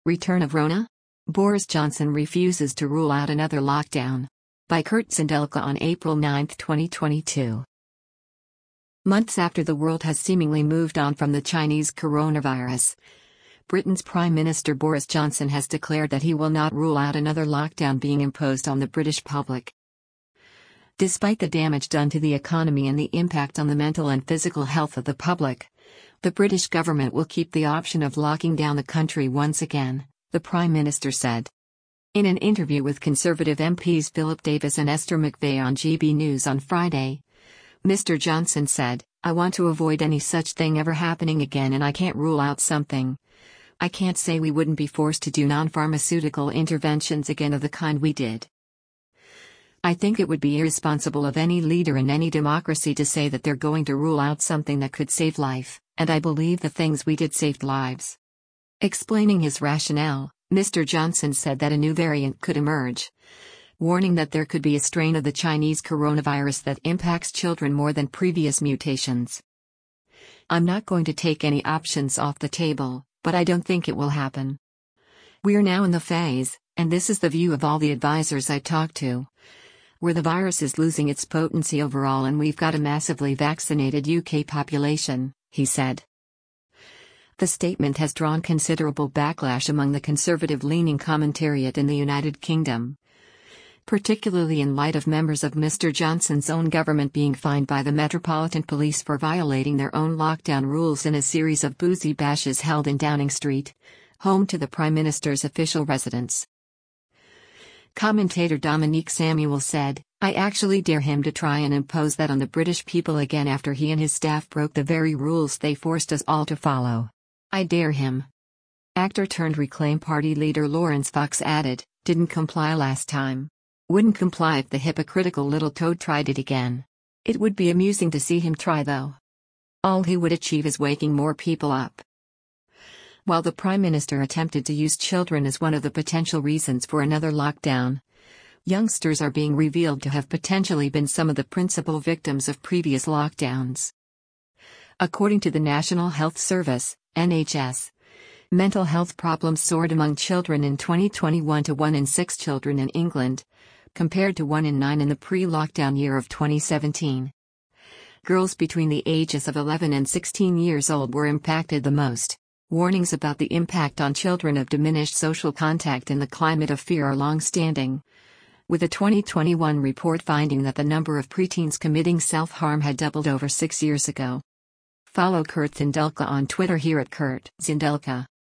Return of Rona? Boris Johnson refuses to rule out another lockdown. By Kurt Zindelka on April 9, 2022. Months after the world has seemingly moved on from the Chinese coronavirus, Britain's Prime Minister Boris Johnson has declared that he will not rule out another lockdown being imposed on the British public. Despite the damage done to the economy and the impact on the mental and physical health of the public, the British government will keep the option of locking down the country once again, the Prime Minister said. In an interview with Conservative MPs Philip Davis and Esther McVey on GB News on Friday, Mr. Johnson said, "I want to avoid any such thing ever happening again, and I can't rule out something. I can't say we wouldn't be forced to do non-pharmaceutical interventions again of the kind we did. I think it would be irresponsible of any leader in any democracy to say that they're going to rule out something that could save life, and I believe the things we did saved lives." Explaining his rationale, Mr. Johnson said that a new variant could emerge, warning that there could be a strain of the Chinese coronavirus that impacts children more than previous mutations. "I'm not going to take any options off the table, but I don't think it will happen. We're now in the phase, and this is the view of all the advisors I talked to, where the virus is losing its potency overall and we've got a massively vaccinated UK population," he said. The statement has drawn considerable backlash among the conservative-leaning commentariat in the United Kingdom, particularly in light of members of Mr. Johnson's own government being fined by the Metropolitan Police for violating their own lockdown rules in a series of boozy bashes held in Downing Street, home to the Prime Minister's official residence. Commentator Dominique Samuel said, "I actually dare him to try and impose that on the British people again after he and his staff broke the very rules they forced us all to follow. I dare him." Actor-turned-Reclaim Party leader Laurence Fox added, "Didn't comply last time. Wouldn't comply if the hypocritical little toad tried it again. It would be amusing to see him try though. All he would achieve is waking more people up." While the Prime Minister attempted to use children as one of the potential reasons for another lockdown, youngsters are being revealed to have potentially been some of the principal victims of previous lockdowns. According to the National Health Service, NHS, mental health problems soared among children in 2021 to 1 in 6 children in England, compared to 1 in 9 in the pre-lockdown year of 2017. Girls between the ages of 11 and 16 years old were impacted the most. Warnings about the impact on children of diminished social contact in the climate of fear are long-standing, with a 2021 report finding that the number of preteens committing self-harm had doubled over 6 years ago. Follow Kurt Zindelka on Twitter here at Kurt Zindelka.